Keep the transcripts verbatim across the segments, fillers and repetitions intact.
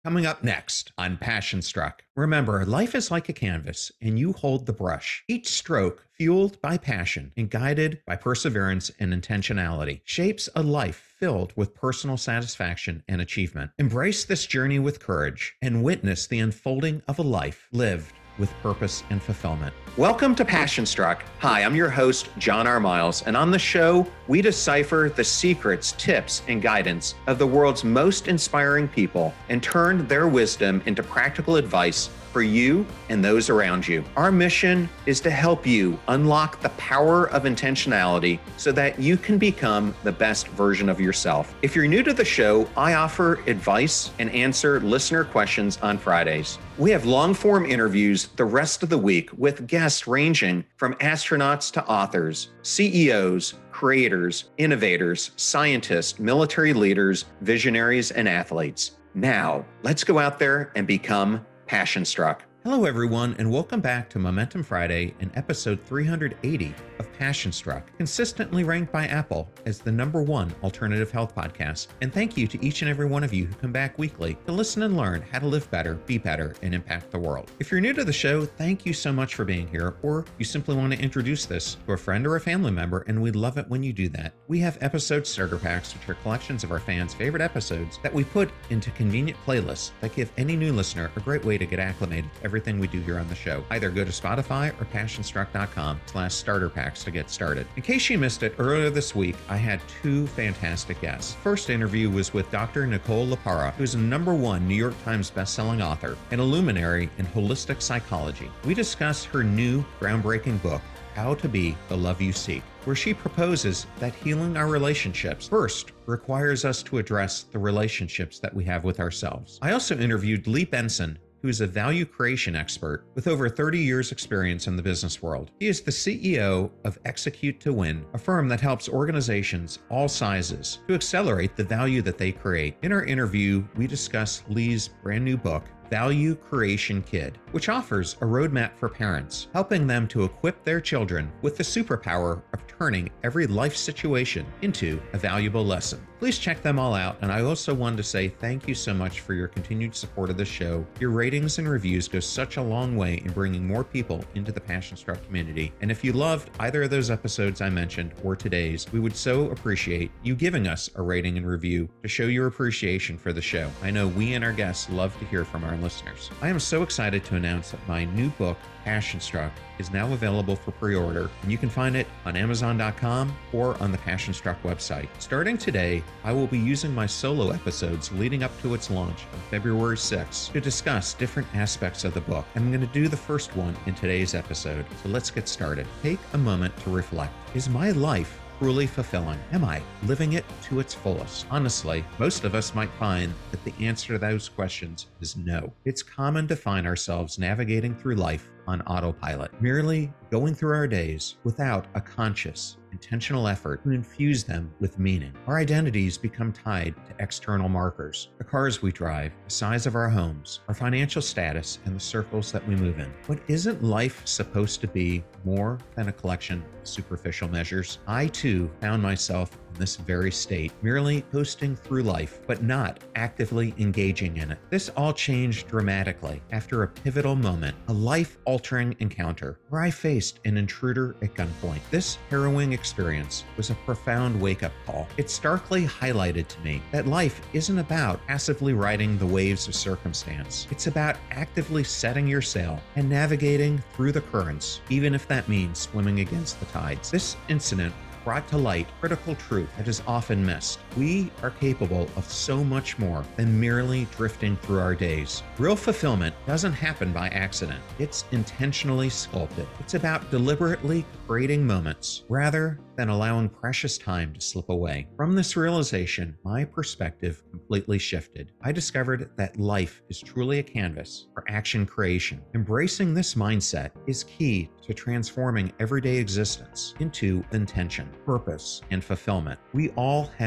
Coming up next on Passion Struck. Remember, life is like a canvas, and you hold the brush. Each stroke, fueled by passion and guided by perseverance and intentionality, shapes a life filled with personal satisfaction and achievement. Embrace this journey with courage and witness the unfolding of a life lived with purpose and fulfillment. Welcome to Passion Struck. Hi, I'm your host, John R. Miles, and on the show, we decipher the secrets, tips, and guidance of the world's most inspiring people and turn their wisdom into practical advice for you and those around you. Our mission is to help you unlock the power of intentionality so that you can become the best version of yourself. If you're new to the show, I offer advice and answer listener questions on Fridays. We have long-form interviews the rest of the week with guests ranging from astronauts to authors, C E Os, creators, innovators, scientists, military leaders, visionaries, and athletes. Now, let's go out there and become Passion Struck. Hello, everyone, and welcome back to Momentum Friday and episode three hundred eighty of Passion Struck, consistently ranked by Apple as the number one alternative health podcast. And thank you to each and every one of you who come back weekly to listen and learn how to live better, be better, and impact the world. If you're new to the show, thank you so much for being here, or you simply want to introduce this to a friend or a family member, and we'd love it when you do that. We have episode starter packs, which are collections of our fans' favorite episodes that we put into convenient playlists that give any new listener a great way to get acclimated to everything we do here on the show. Either go to Spotify or passionstruck.com slash starter packs to get started. In case you missed it, earlier this week, I had two fantastic guests. First interview was with Doctor Nicole LaPara, who is a number one New York Times bestselling author and a luminary in holistic psychology. We discussed her new groundbreaking book, How to Be the Love You Seek, where she proposes that healing our relationships first requires us to address the relationships that we have with ourselves. I also interviewed Lee Benson, who is a value creation expert with over thirty years experience in the business world. He is the C E O of Execute to Win, a firm that helps organizations all sizes to accelerate the value that they create. In our interview, we discuss Lee's brand new book, Value Creation Kid, which offers a roadmap for parents, helping them to equip their children with the superpower of turning every life situation into a valuable lesson. Please check them all out, and I also wanted to say thank you so much for your continued support of the show. Your ratings and reviews go such a long way in bringing more people into the Passion Struck community, and if you loved either of those episodes I mentioned or today's, we would so appreciate you giving us a rating and review to show your appreciation for the show. I know we and our guests love to hear from our listeners. I am so excited to announce that my new book, Passion Struck, is now available for pre-order, and you can find it on amazon dot com or on the Passion Struck website. Starting today, I will be using my solo episodes leading up to its launch on February sixth to discuss different aspects of the book. I'm going to do the first one in today's episode, so let's get started. Take a moment to reflect. Is my life truly fulfilling? Am I living it to its fullest? Honestly, most of us might find that the answer to those questions is no. It's common to find ourselves navigating through life on autopilot, merely going through our days without a conscious, intentional effort to infuse them with meaning. Our identities become tied to external markers: the cars we drive, the size of our homes, our financial status, and the circles that we move in. But isn't life supposed to be more than a collection of superficial measures? I too found myself in this very state, merely coasting through life, but not actively engaging in it. This all changed dramatically after a pivotal moment, a life-altering encounter where I faced an intruder at gunpoint. This harrowing experience was a profound wake-up call. It starkly highlighted to me that life isn't about passively riding the waves of circumstance. It's about actively setting your sail and navigating through the currents, even if that means swimming against the tides. This incident brought to light critical truth that is often missed. We are capable of so much more than merely drifting through our days. Real fulfillment doesn't happen by accident. It's intentionally sculpted. It's about deliberately creating moments rather than allowing precious time to slip away. From this realization, my perspective completely shifted. I discovered that life is truly a canvas for action creation. Embracing this mindset is key to transforming everyday existence into intention, purpose, and fulfillment. We all have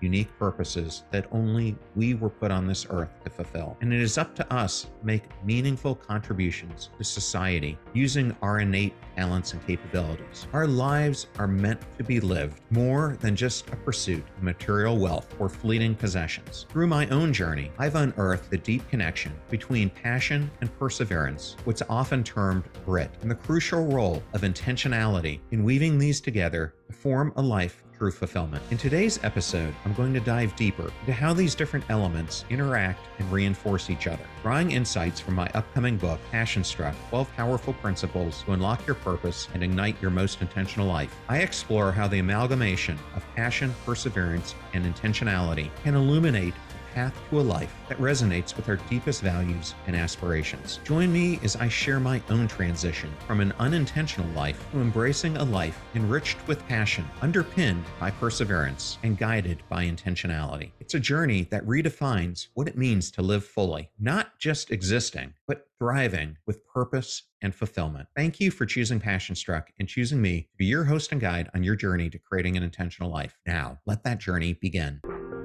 unique purposes that only we were put on this earth to fulfill. And it is up to us to make meaningful contributions to society using our innate talents and capabilities. Our lives are meant to be lived more than just a pursuit of material wealth or fleeting possessions. Through my own journey, I've unearthed the deep connection between passion and perseverance, what's often termed grit, and the crucial role of intentionality in weaving these together to form a life of true fulfillment. In today's episode, I'm going to dive deeper into how these different elements interact and reinforce each other, drawing insights from my upcoming book, Passion Struck, twelve Powerful Principles to Unlock Your Purpose and Ignite Your Most Intentional Life. I explore how the amalgamation of passion, perseverance, and intentionality can illuminate path to a life that resonates with our deepest values and aspirations. Join me as I share my own transition from an unintentional life to embracing a life enriched with passion, underpinned by perseverance, and guided by intentionality. It's a journey that redefines what it means to live fully, not just existing, but thriving with purpose and fulfillment. Thank you for choosing Passion Struck and choosing me to be your host and guide on your journey to creating an intentional life. Now, let that journey begin.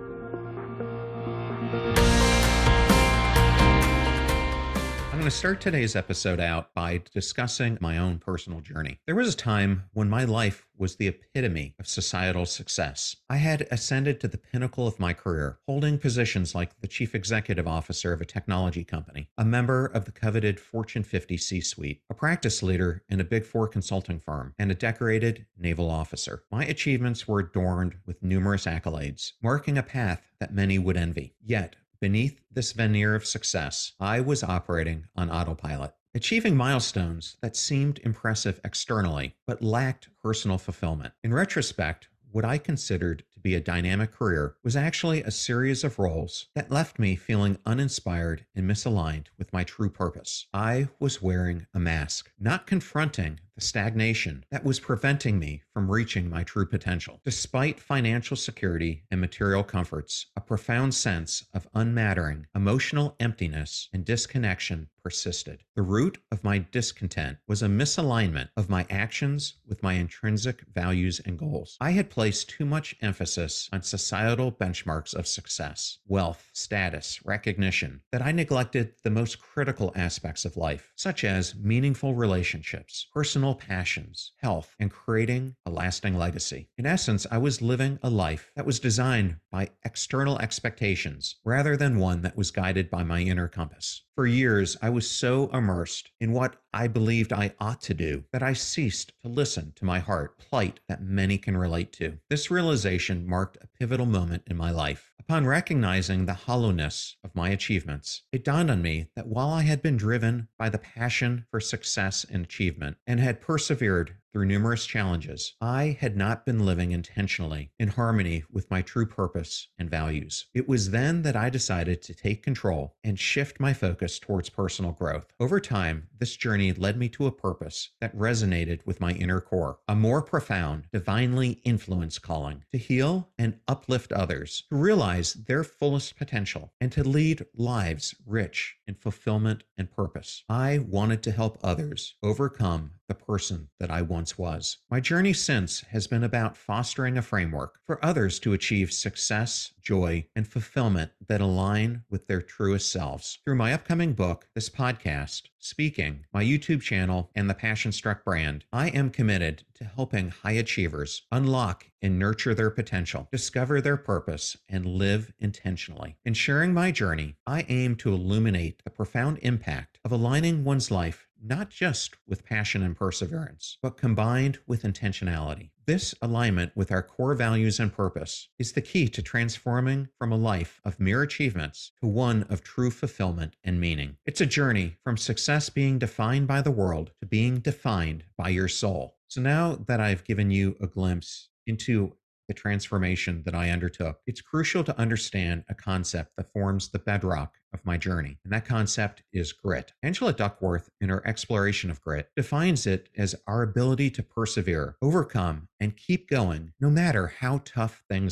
I'm going to start today's episode out by discussing my own personal journey. There was a time when my life was the epitome of societal success. I had ascended to the pinnacle of my career, holding positions like the chief executive officer of a technology company, a member of the coveted Fortune fifty C-suite, a practice leader in a Big Four consulting firm, and a decorated naval officer. My achievements were adorned with numerous accolades, marking a path that many would envy. Yet, beneath this veneer of success, I was operating on autopilot, achieving milestones that seemed impressive externally, but lacked personal fulfillment. In retrospect, what I considered to be a dynamic career was actually a series of roles that left me feeling uninspired and misaligned with my true purpose. I was wearing a mask, not confronting the stagnation that was preventing me from reaching my true potential. Despite financial security and material comforts, a profound sense of unmattering, emotional emptiness, and disconnection persisted. The root of my discontent was a misalignment of my actions with my intrinsic values and goals. I had placed too much emphasis on societal benchmarks of success, wealth, status, recognition, that I neglected the most critical aspects of life, such as meaningful relationships, personal passions, health, and creating a lasting legacy. In essence, I was living a life that was designed by external expectations rather than one that was guided by my inner compass. For years, I was so immersed in what I believed I ought to do that I ceased to listen to my heart, plight that many can relate to. This realization marked a pivotal moment in my life. Upon recognizing the hollowness of my achievements, it dawned on me that while I had been driven by the passion for success and achievement and had persevered through numerous challenges, I had not been living intentionally in harmony with my true purpose and values. It was then that I decided to take control and shift my focus towards personal growth. Over time, this journey led me to a purpose that resonated with my inner core, a more profound, divinely influenced calling to heal and uplift others, to realize their fullest potential, and to lead lives rich in fulfillment and purpose. I wanted to help others overcome the person that I once was. My journey since has been about fostering a framework for others to achieve success, joy, and fulfillment that align with their truest selves. Through my upcoming book, this podcast, speaking, my YouTube channel, and the Passion Struck brand, I am committed to helping high achievers unlock and nurture their potential, discover their purpose, and live intentionally. In sharing my journey, I aim to illuminate the profound impact of aligning one's life not just with passion and perseverance, but combined with intentionality. This alignment with our core values and purpose is the key to transforming from a life of mere achievements to one of true fulfillment and meaning. It's a journey from success being defined by the world to being defined by your soul. So now that I've given you a glimpse into the transformation that I undertook, it's crucial to understand a concept that forms the bedrock of my journey, and that concept is grit. Angela Duckworth, in her exploration of grit, defines it as our ability to persevere, overcome, and keep going no matter how tough things get.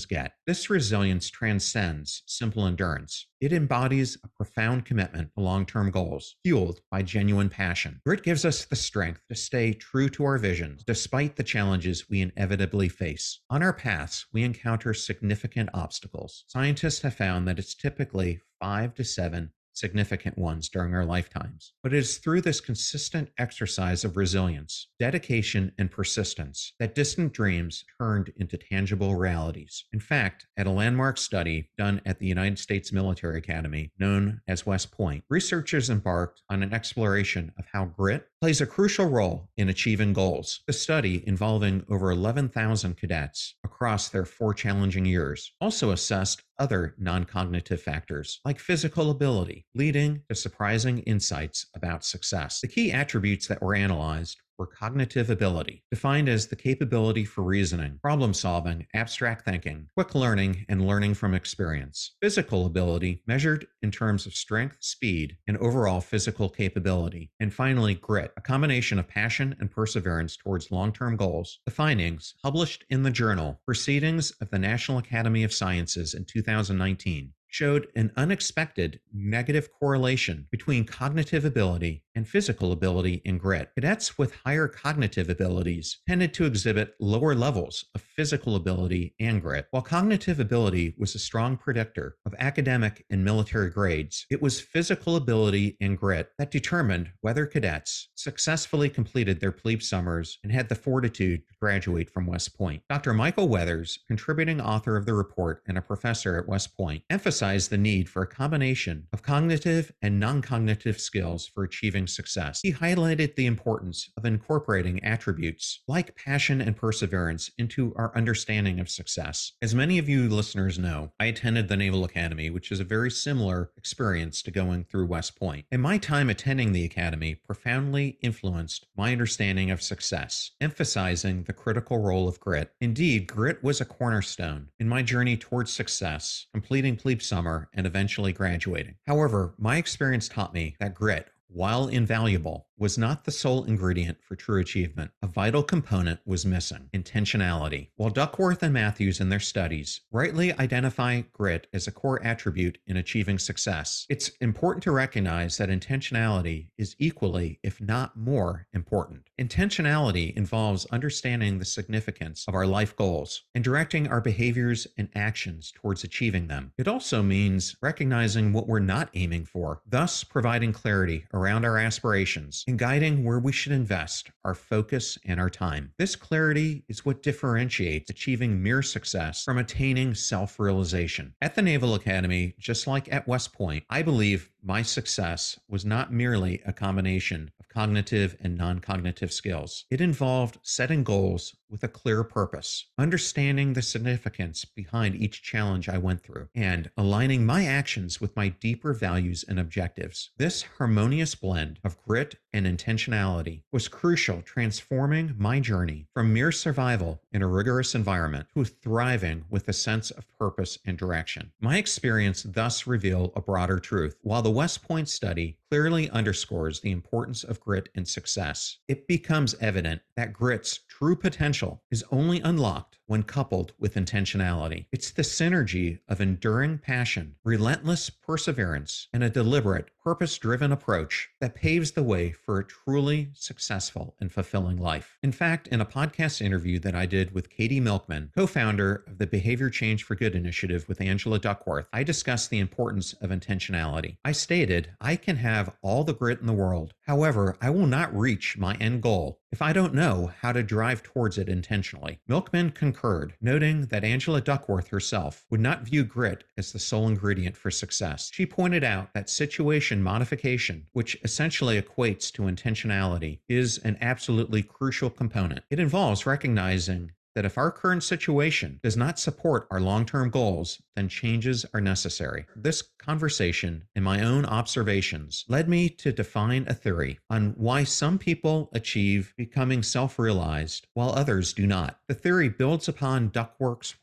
This resilience transcends simple endurance. It embodies a profound commitment to long-term goals, fueled by genuine passion. Grit gives us the strength to stay true to our visions, despite the challenges we inevitably face. On our paths, we encounter significant obstacles. Scientists have found that it's typically five to seven significant ones during our lifetimes. But it is through this consistent exercise of resilience, dedication, and persistence that distant dreams turned into tangible realities. In fact, at a landmark study done at the United States Military Academy, known as West Point, researchers embarked on an exploration of how grit plays a crucial role in achieving goals. The study, involving over eleven thousand cadets across their four challenging years, also assessed other non-cognitive factors like physical ability, leading to surprising insights about success. The key attributes that were analyzed were cognitive ability, defined as the capability for reasoning, problem solving, abstract thinking, quick learning, and learning from experience. Physical ability, measured in terms of strength, speed, and overall physical capability. And finally, grit, a combination of passion and perseverance towards long-term goals. The findings, published in the journal Proceedings of the National Academy of Sciences in two thousand nineteen, showed an unexpected negative correlation between cognitive ability and physical ability in grit. Cadets with higher cognitive abilities tended to exhibit lower levels of physical ability and grit. While cognitive ability was a strong predictor of academic and military grades, it was physical ability and grit that determined whether cadets successfully completed their plebe summers and had the fortitude to graduate from West Point. Doctor Michael Weathers, contributing author of the report and a professor at West Point, emphasized the need for a combination of cognitive and non-cognitive skills for achieving success. He highlighted the importance of incorporating attributes like passion and perseverance into our understanding of success. As many of you listeners know, I attended the Naval Academy, which is a very similar experience to going through West Point. And my time attending the Academy profoundly influenced my understanding of success, emphasizing the critical role of grit. Indeed, grit was a cornerstone in my journey towards success, completing plebe summer and eventually graduating. However, my experience taught me that grit, while invaluable, was not the sole ingredient for true achievement. A vital component was missing: intentionality. While Duckworth and Matthews in their studies rightly identify grit as a core attribute in achieving success, it's important to recognize that intentionality is equally, if not more, important. Intentionality involves understanding the significance of our life goals and directing our behaviors and actions towards achieving them. It also means recognizing what we're not aiming for, thus providing clarity around our aspirations and guiding where we should invest our focus and our time. This clarity is what differentiates achieving mere success from attaining self-realization. At the Naval Academy, just like at West Point, I believe my success was not merely a combination of cognitive and non-cognitive skills. It involved setting goals with a clear purpose, understanding the significance behind each challenge I went through, and aligning my actions with my deeper values and objectives. This harmonious blend of grit and intentionality was crucial, transforming my journey from mere survival in a rigorous environment to thriving with a sense of purpose and direction. My experience thus revealed a broader truth. While the West Point study clearly underscores the importance of grit in success, it becomes evident that grit's true potential is only unlocked when coupled with intentionality. It's the synergy of enduring passion, relentless perseverance, and a deliberate, purpose-driven approach that paves the way for a truly successful and fulfilling life. In fact, in a podcast interview that I did with Katie Milkman, co-founder of the Behavior Change for Good initiative with Angela Duckworth, I discussed the importance of intentionality. I stated, I can have all the grit in the world. However, I will not reach my end goal if I don't know how to drive towards it intentionally. Milkman concurred, noting that Angela Duckworth herself would not view grit as the sole ingredient for success. She pointed out that situation modification, which essentially equates to intentionality, is an absolutely crucial component. It involves recognizing that if our current situation does not support our long-term goals, then changes are necessary. This conversation and my own observations led me to define a theory on why some people achieve becoming self-realized while others do not. The theory builds upon Duckworth's work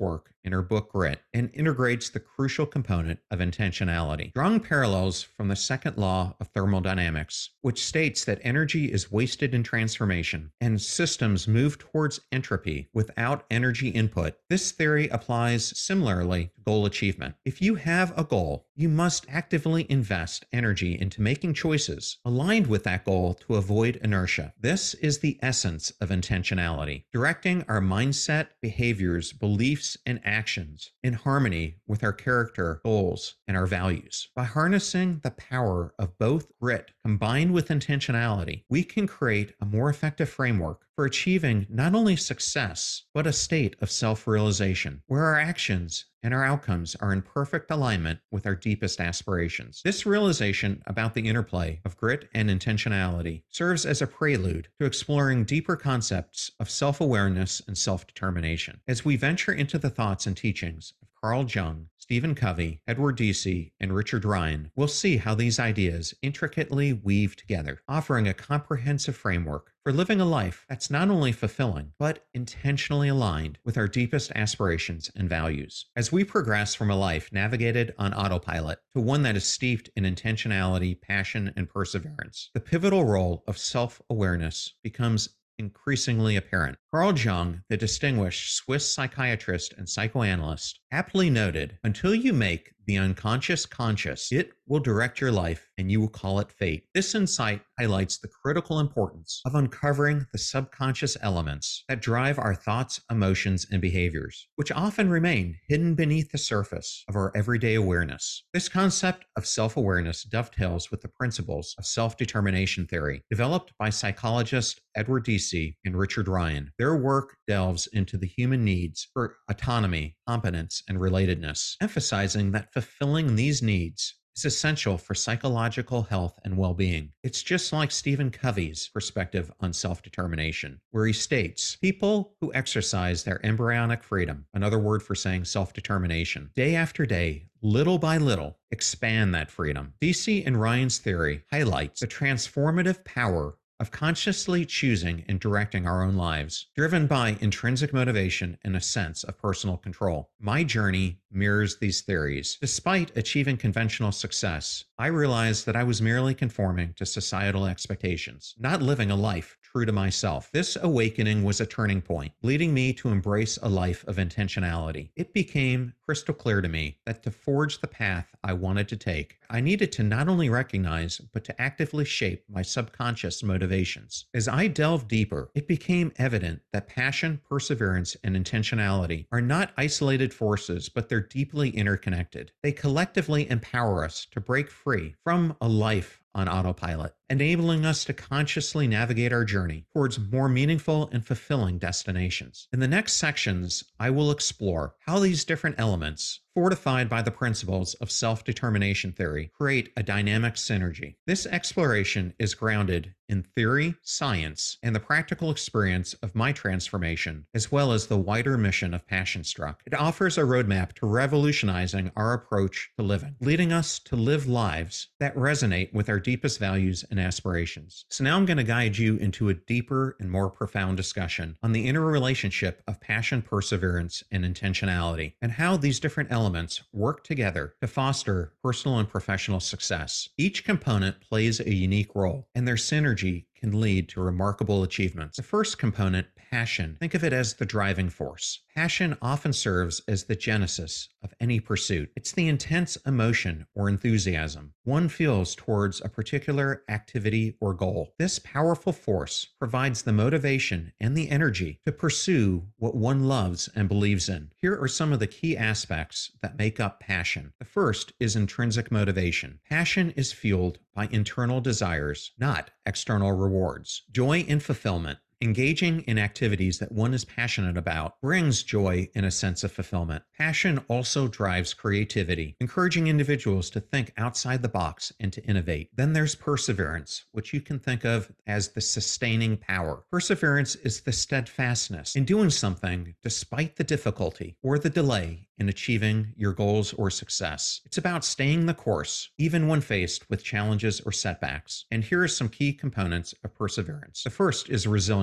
in her book Grit and integrates the crucial component of intentionality, drawing parallels from the second law of thermodynamics, which states that energy is wasted in transformation and systems move towards entropy without energy input. This theory applies similarly to goal achievement. If you have a goal, you must actively invest energy into making choices aligned with that goal to avoid inertia. This is the essence of intentionality, directing our mindset, behaviors, beliefs, and actions in harmony with our character, goals, and our values. By harnessing the power of both grit combined with intentionality, we can create a more effective framework for achieving not only success, but a state of self-realization where our actions and our outcomes are in perfect alignment with our deepest aspirations. This realization about the interplay of grit and intentionality serves as a prelude to exploring deeper concepts of self-awareness and self-determination. As we venture into the thoughts and teachings of Carl Jung, Stephen Covey, Edward Deci, and Richard Ryan, we'll see how these ideas intricately weave together, offering a comprehensive framework for living a life that's not only fulfilling, but intentionally aligned with our deepest aspirations and values. As we progress from a life navigated on autopilot to one that is steeped in intentionality, passion, and perseverance, the pivotal role of self-awareness becomes increasingly apparent. Carl Jung, the distinguished Swiss psychiatrist and psychoanalyst, aptly noted, "Until you make the unconscious conscious, it will direct your life and you will call it fate." This insight highlights the critical importance of uncovering the subconscious elements that drive our thoughts, emotions, and behaviors, which often remain hidden beneath the surface of our everyday awareness. This concept of self-awareness dovetails with the principles of self-determination theory developed by psychologists Edward Deci and Richard Ryan. Their work delves into the human needs for autonomy, competence, and relatedness, emphasizing that fulfilling these needs is essential for psychological health and well-being. It's just like Stephen Covey's perspective on self-determination, where he states, "People who exercise their embryonic freedom," another word for saying self-determination, "day after day, little by little, expand that freedom." Deci and Ryan's theory highlights the transformative power of consciously choosing and directing our own lives, driven by intrinsic motivation and a sense of personal control. My journey mirrors these theories. Despite achieving conventional success, I realized that I was merely conforming to societal expectations, not living a life true to myself. This awakening was a turning point, leading me to embrace a life of intentionality. It became crystal clear to me that to forge the path I wanted to take, I needed to not only recognize, but to actively shape my subconscious motivations. As I delved deeper, it became evident that passion, perseverance, and intentionality are not isolated forces, but they're deeply interconnected. They collectively empower us to break free from a life on autopilot, enabling us to consciously navigate our journey towards more meaningful and fulfilling destinations. In the next sections, I will explore how these different elements, fortified by the principles of self-determination theory, create a dynamic synergy. This exploration is grounded in theory, science, and the practical experience of my transformation, as well as the wider mission of Passion Struck. It offers a roadmap to revolutionizing our approach to living, leading us to live lives that resonate with our deepest values and aspirations. So now I'm going to guide you into a deeper and more profound discussion on the interrelationship of passion, perseverance, and intentionality, and how these different elements work together to foster personal and professional success. Each component plays a unique role, and their synergy can lead to remarkable achievements. The first component, passion, think of it as the driving force. Passion often serves as the genesis of any pursuit. It's the intense emotion or enthusiasm one feels towards a particular activity or goal. This powerful force provides the motivation and the energy to pursue what one loves and believes in. Here are some of the key aspects that make up passion. The first is intrinsic motivation. Passion is fueled by internal desires, not external rewards. Joy and fulfillment. Engaging in activities that one is passionate about brings joy and a sense of fulfillment. Passion also drives creativity, encouraging individuals to think outside the box and to innovate. Then there's perseverance, which you can think of as the sustaining power. Perseverance is the steadfastness in doing something despite the difficulty or the delay in achieving your goals or success. It's about staying the course, even when faced with challenges or setbacks. And here are some key components of perseverance. The first is resilience.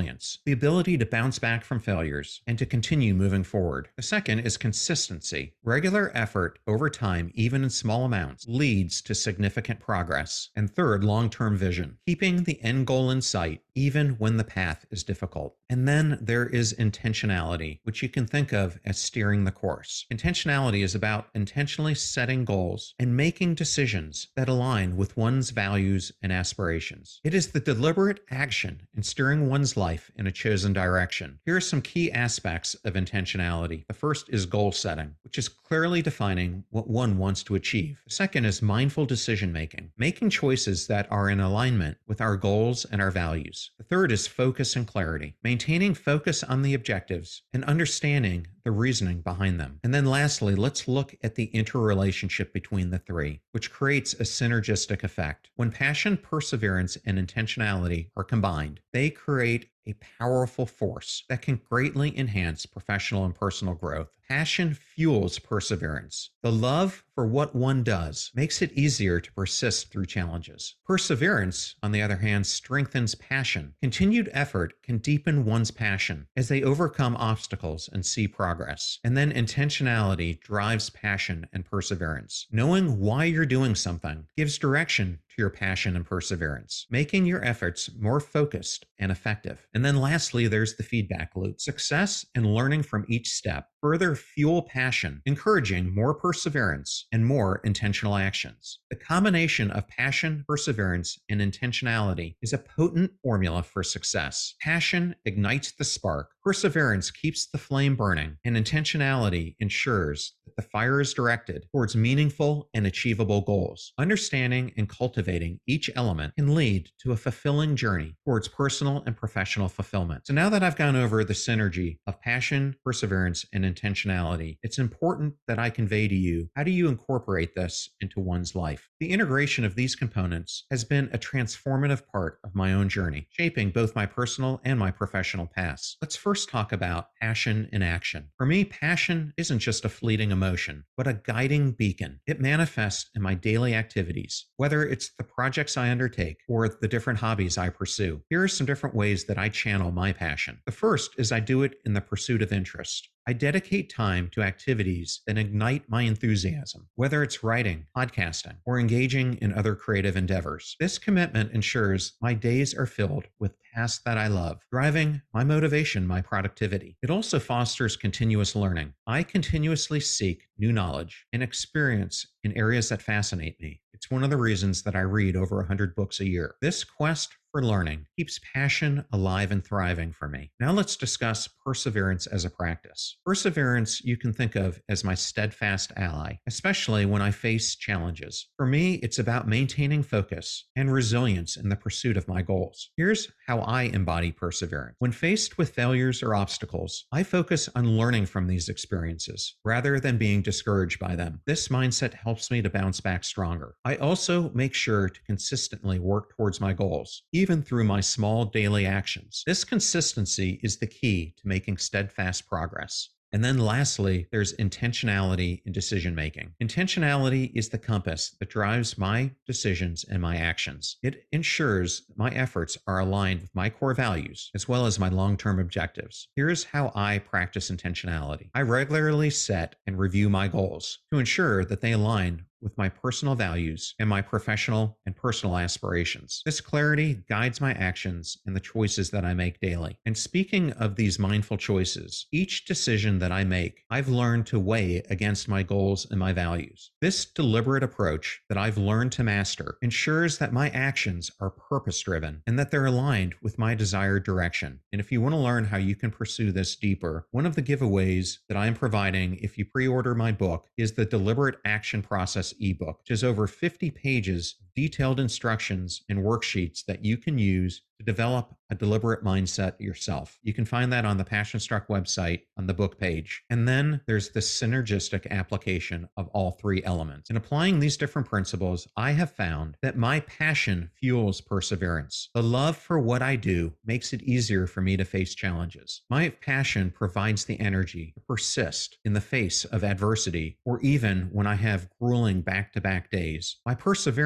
resilience, the ability to bounce back from failures and to continue moving forward. The second is consistency. Regular effort over time, even in small amounts, leads to significant progress. And third, long-term vision, keeping the end goal in sight even when the path is difficult. And then there is intentionality, which you can think of as steering the course. Intentionality is about intentionally setting goals and making decisions that align with one's values and aspirations. It is the deliberate action in steering one's life in a chosen direction. Here are some key aspects of intentionality. The first is goal setting, which is clearly defining what one wants to achieve. The second is mindful decision making, making choices that are in alignment with our goals and our values. The third is focus and clarity, maintaining focus on the objectives and understanding the reasoning behind them. And then lastly, let's look at the interrelationship between the three, which creates a synergistic effect. When passion, perseverance, and intentionality are combined, they create a powerful force that can greatly enhance professional and personal growth. Passion fuels perseverance. The love for what one does makes it easier to persist through challenges. Perseverance, on the other hand, strengthens passion. Continued effort can deepen one's passion as they overcome obstacles and see progress. And then intentionality drives passion and perseverance. Knowing why you're doing something gives direction to your passion and perseverance, making your efforts more focused and effective. And then lastly, there's the feedback loop. Success and learning from each step further fuel passion, encouraging more perseverance and more intentional actions. The combination of passion, perseverance, and intentionality is a potent formula for success. Passion ignites the spark, perseverance keeps the flame burning, and intentionality ensures that the fire is directed towards meaningful and achievable goals. Understanding and cultivating each element can lead to a fulfilling journey towards personal and professional fulfillment. So now that I've gone over the synergy of passion, perseverance, and intentionality, it's important that I convey to you, how do you incorporate this into one's life? The integration of these components has been a transformative part of my own journey, shaping both my personal and my professional paths. Let's first talk about passion in action. For me, passion isn't just a fleeting emotion, but a guiding beacon. It manifests in my daily activities, whether it's the projects I undertake or the different hobbies I pursue. Here are some different ways that I channel my passion. The first is I do it in the pursuit of interest. I dedicate time to activities that ignite my enthusiasm, whether it's writing, podcasting, or engaging in other creative endeavors. This commitment ensures my days are filled with tasks that I love, driving my motivation, my productivity. It also fosters continuous learning. I continuously seek new knowledge and experience in areas that fascinate me. It's one of the reasons that I read over one hundred books a year. This quest for learning keeps passion alive and thriving for me. Now let's discuss perseverance as a practice. Perseverance you can think of as my steadfast ally, especially when I face challenges. For me, it's about maintaining focus and resilience in the pursuit of my goals. Here's how I embody perseverance. When faced with failures or obstacles, I focus on learning from these experiences rather than being discouraged by them. This mindset helps me to bounce back stronger. I also make sure to consistently work towards my goals, even through my small daily actions. This consistency is the key to making steadfast progress. And then lastly, there's intentionality in decision making. Intentionality is the compass that drives my decisions and my actions. It ensures that my efforts are aligned with my core values as well as my long-term objectives. Here's how I practice intentionality. I regularly set and review my goals to ensure that they align with my personal values and my professional and personal aspirations. This clarity guides my actions and the choices that I make daily. And speaking of these mindful choices, each decision that I make, I've learned to weigh against my goals and my values. This deliberate approach that I've learned to master ensures that my actions are purpose-driven and that they're aligned with my desired direction. And if you want to learn how you can pursue this deeper, one of the giveaways that I'm providing if you pre-order my book is the Deliberate Action Process ebook, which is over fifty pages, detailed instructions and worksheets that you can use to develop a deliberate mindset yourself. You can find that on the Passion Struck website on the book page. And then there's the synergistic application of all three elements. In applying these different principles, I have found that my passion fuels perseverance. The love for what I do makes it easier for me to face challenges. My passion provides the energy to persist in the face of adversity, or even when I have grueling back-to-back days. My perseverance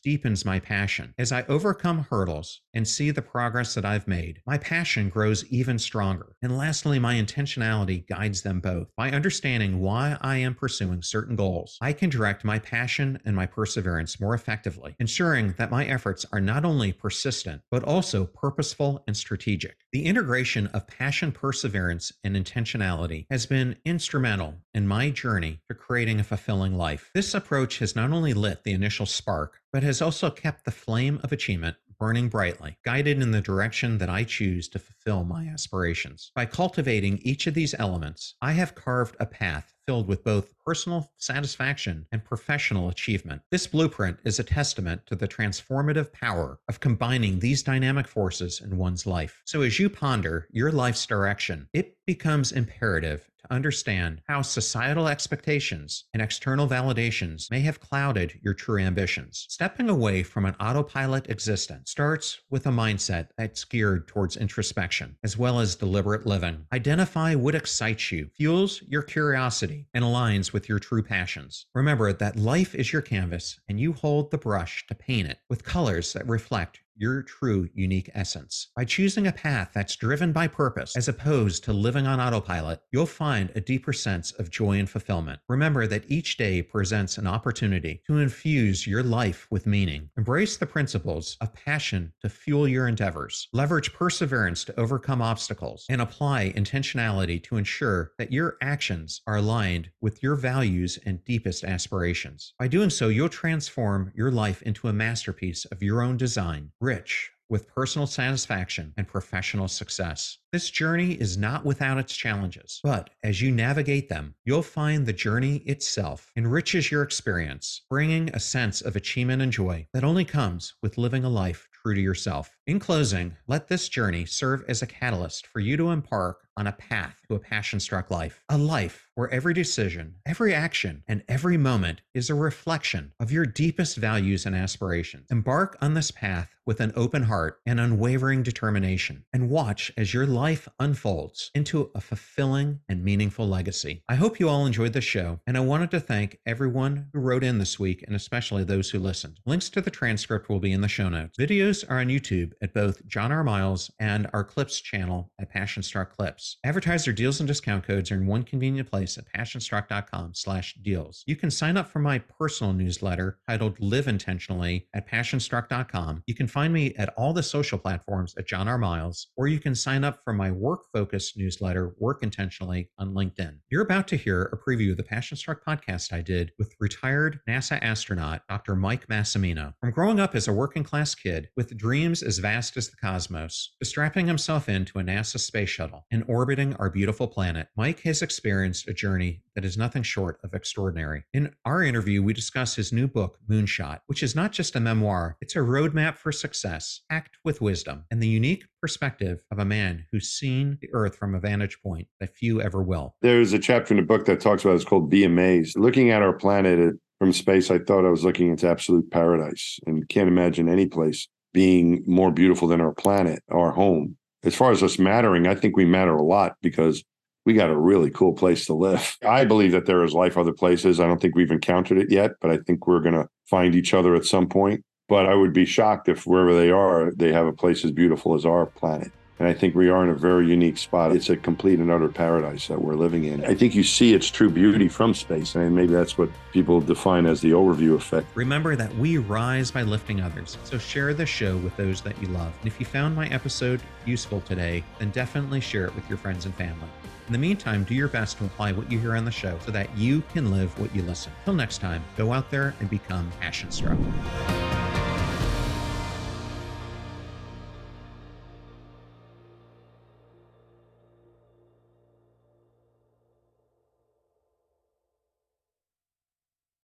deepens my passion. As I overcome hurdles and see the progress that I've made, my passion grows even stronger. And lastly, my intentionality guides them both. By understanding why I am pursuing certain goals, I can direct my passion and my perseverance more effectively, ensuring that my efforts are not only persistent, but also purposeful and strategic. The integration of passion, perseverance, and intentionality has been instrumental in my journey to creating a fulfilling life. This approach has not only lit the initial spark, but has also kept the flame of achievement burning brightly, guided in the direction that I choose to fulfill my aspirations. By cultivating each of these elements, I have carved a path filled with both personal satisfaction and professional achievement. This blueprint is a testament to the transformative power of combining these dynamic forces in one's life. So as you ponder your life's direction, it becomes imperative to understand how societal expectations and external validations may have clouded your true ambitions. Stepping away from an autopilot existence starts with a mindset that's geared towards introspection, as well as deliberate living. Identify what excites you, fuels your curiosity, and aligns with your true passions. Remember that life is your canvas, and you hold the brush to paint it with colors that reflect your true unique essence. By choosing a path that's driven by purpose as opposed to living on autopilot, you'll find a deeper sense of joy and fulfillment. Remember that each day presents an opportunity to infuse your life with meaning. Embrace the principles of passion to fuel your endeavors. Leverage perseverance to overcome obstacles, and apply intentionality to ensure that your actions are aligned with your values and deepest aspirations. By doing so, you'll transform your life into a masterpiece of your own design, rich with personal satisfaction and professional success. This journey is not without its challenges, but as you navigate them, you'll find the journey itself enriches your experience, bringing a sense of achievement and joy that only comes with living a life true to yourself. In closing, let this journey serve as a catalyst for you to embark on a path to a passion-struck life, a life where every decision, every action, and every moment is a reflection of your deepest values and aspirations. Embark on this path with an open heart and unwavering determination, and watch as your life unfolds into a fulfilling and meaningful legacy. I hope you all enjoyed the show, and I wanted to thank everyone who wrote in this week, and especially those who listened. Links to the transcript will be in the show notes. Videos are on YouTube at both John R. Miles and our Clips channel at Passion Struck Clips. Advertiser deals and discount codes are in one convenient place at passionstruck.com slash deals. You can sign up for my personal newsletter titled Live Intentionally at passionstruck dot com. You can find me at all the social platforms at John R. Miles, or you can sign up for my work-focused newsletter, Work Intentionally, on LinkedIn. You're about to hear a preview of the Passion Struck podcast I did with retired NASA astronaut Doctor Mike Massimino. From growing up as a working-class kid with dreams as vast as the cosmos, to strapping himself into a NASA space shuttle and orbiting our beautiful planet, Mike has experienced a journey that is nothing short of extraordinary. In our interview, we discuss his new book, Moonshot, which is not just a memoir, it's a roadmap for success, packed with wisdom, and the unique perspective of a man who's seen the Earth from a vantage point that few ever will. There's a chapter in the book that talks about, it's called Be Amazed. Looking at our planet from space, I thought I was looking into absolute paradise, and can't imagine any place being more beautiful than our planet, our home. As far as us mattering, I think we matter a lot because we got a really cool place to live. I believe that there is life other places. I don't think we've encountered it yet, but I think we're going to find each other at some point. But I would be shocked if wherever they are, they have a place as beautiful as our planet. And I think we are in a very unique spot. It's a complete and utter paradise that we're living in. I think you see its true beauty from space, and maybe that's what people define as the overview effect. Remember that we rise by lifting others, so share the show with those that you love. And if you found my episode useful today, then definitely share it with your friends and family. In the meantime, do your best to apply what you hear on the show so that you can live what you listen. Till next time, go out there and become passion struck.